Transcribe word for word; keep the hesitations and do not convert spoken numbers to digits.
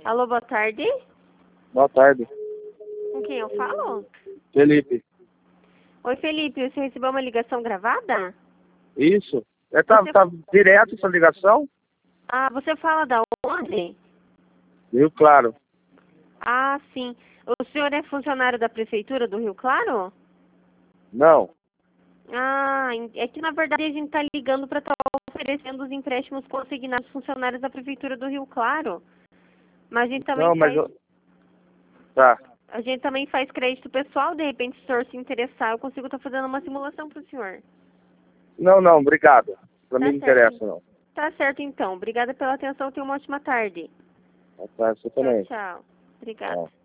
Alô, boa tarde. Boa tarde. Com quem eu falo? Felipe. Oi, Felipe, você recebeu uma ligação gravada? Isso. É, tá, Você- tá direto essa ligação? Ah, você fala da onde? Rio Claro. Ah, sim. O senhor é funcionário da Prefeitura do Rio Claro? Não. Ah, en- é que na verdade a gente está ligando para estar oferecendo os empréstimos consignados aos funcionários da Prefeitura do Rio Claro. Mas a gente também Não, mas faz, eu... Tá. a gente também faz crédito pessoal, de repente se o senhor se interessar, eu consigo estar fazendo uma simulação para o senhor. Não, não, obrigado. Pra Tá mim não certo. interessa, não. Tá certo então. Obrigada pela atenção, tenha uma ótima tarde. Tá, você Tchau, também. tchau. Obrigada. Tchau.